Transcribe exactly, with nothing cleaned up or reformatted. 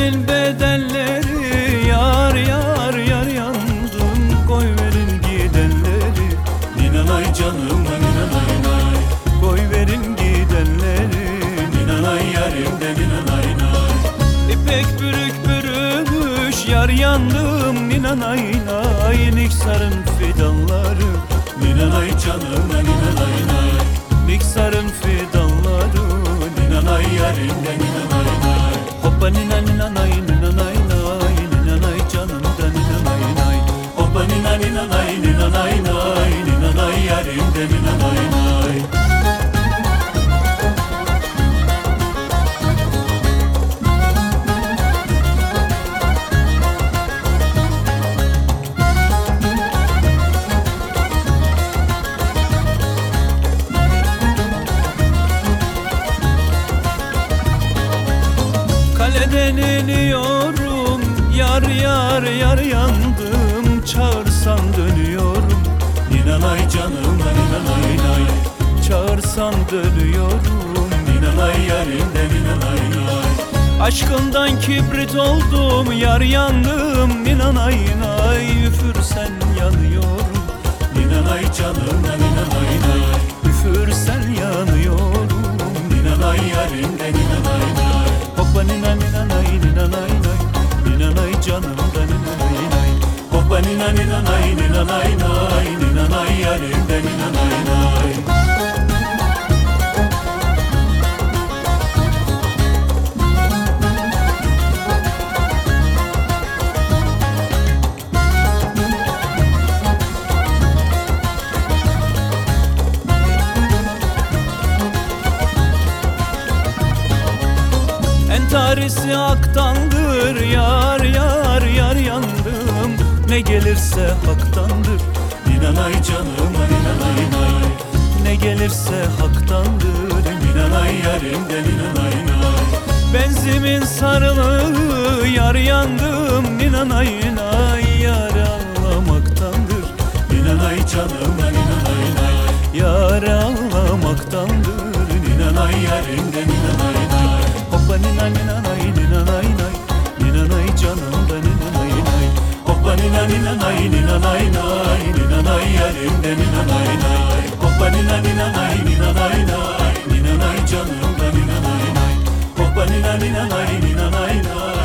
Sevmenin bedelleri, yar yar yar yandım. Koy verin gidenleri, Ninanay canıma ninanay nay. koy verin gidenleri. Ninanay yarimde ninanay nay. İpek bürük bürümüş, yar yandım. Ninanay nay, Niksar'ın fidanları, Ninanay canıma ninanay nay. Niksar'ın fidanları. Ninanay yarimde ninanay nay. Hoppa nina nina nay, nina nay nay, nina nay canım da nina nay nay. Hoppa nina nina nay ninanay nay. Ninanay yarimde ninanay nay. Kaleden iniyorum, yar yar yar yandım. Çağırsan dönüyorum, Ninanay canıma ninanay nay. çağırsan dönüyorum. Ninanay yarimde ninanay nay. Aşkından kibrit oldum, yar yandım. Ninanay nay, üfürsen yanıyorum. Ninanay canıma ninanay nay. Üfürsen yanıyorum. Ninanay yarimde ninanay nay. Hoppa nina nina nay, nina nay nay, nina nay canım da nina nay nay. Hoppa nina nina nay ninanay nay. Ninanay yarimde ninanay nay. Entarisi aktandır, yar yar yar yandım. Ne gelirse haktandır, Ninanay canıma ninanay nay. ne gelirse haktandır. Ninanay yarimde ninanay nay. Benzimin sarılığı, yar yandım. Ninanay nay, yar ağlamaktandır. Ninanay canıma ninanay nay. Yar ağlamaktandır. Ninanay yarimde ninanay nay. Hoppa nina nina nay, nina nay nay, nina nay canım da nina nay nay. Hoppa nina nina nay ninanay nay. Ninanay yarimde ninanay nay. Hoppa nina nina nay ninanay nay. Ninanay canımda ninanay nay. Hoppa nina nina nay ninanay nay.